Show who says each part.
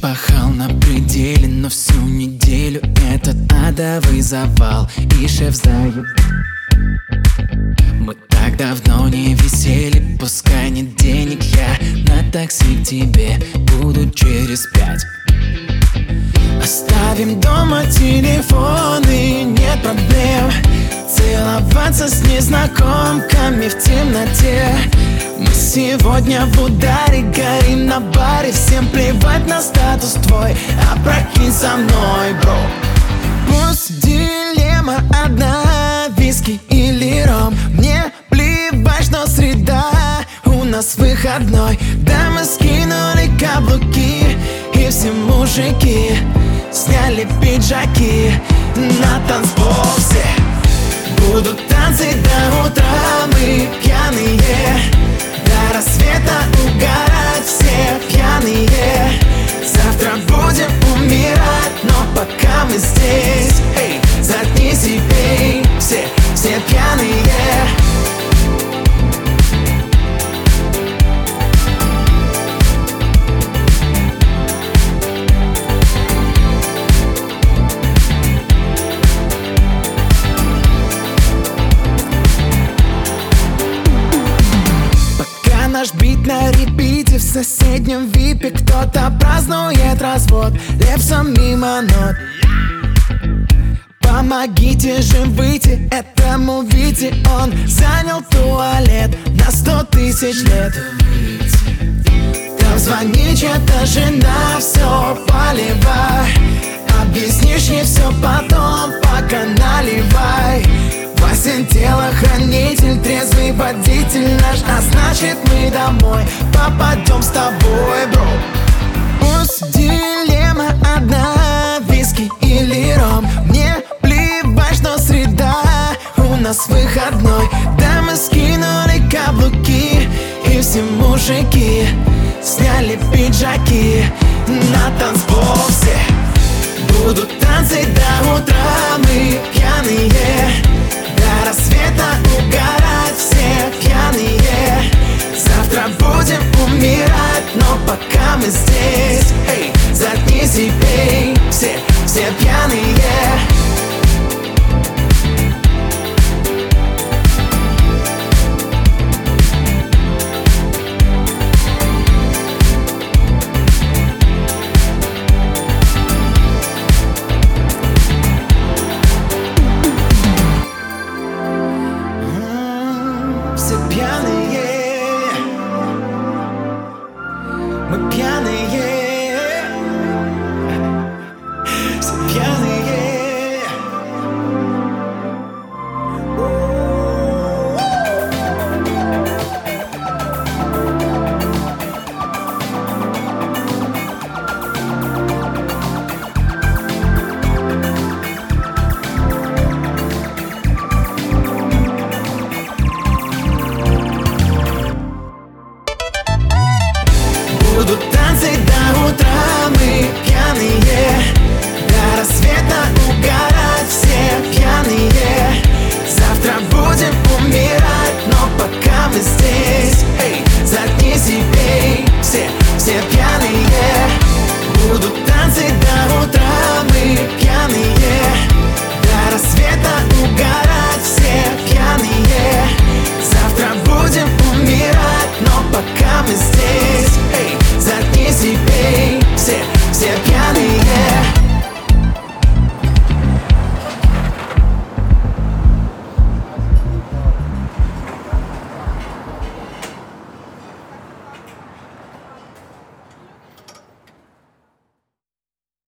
Speaker 1: пахал на пределе, но всю неделю этот адовый завал. И шеф сдает. Мы так давно не висели, пускай нет денег, я на такси к тебе буду через 5. Оставим дома телефоны, нет проблем. Целоваться с незнакомками в темноте. Мы сегодня в ударе, горим на баре. Всем плевать на статус твой, а прокинь со мной, бро. Пусть дилемма одна, виски или ром. Мне плевать, что среда, у нас выходной. Да, мы скинули каблуки, и все мужики сняли пиджаки. На танцпол все будут танцы до утра, мы пьяные. До рассвета угорать все пьяные. Завтра будем умирать, но пока мы здесь, эй, заткнись и пей, все пьяные. Наш бит на репите, в соседнем випе кто-то празднует развод. Лепсом мимо нот. Помогите же выйти этому Вите, он занял туалет на 100 тысяч лет. Там звонит чья-то жена, все поливай. Объяснишь ей все потом, пока наливай. Васин телохранитель, трезвый водитель наш, а значит мы домой попадем с тобой, бро. Пусть дилемма одна, виски или ром. Мне плевать, что среда, у нас выходной. Да, мы скинули каблуки, и все мужики сняли пиджаки. На танцпол все будут танцы до утра, мы пьяные. До рассвета угорать все пьяные. Завтра будем умирать, но пока мы здесь, эй, заткнись и пей, все пьяные. Все пьяные, мы пьяные, все пьяные. Будут танцы до утра, мы пьяные.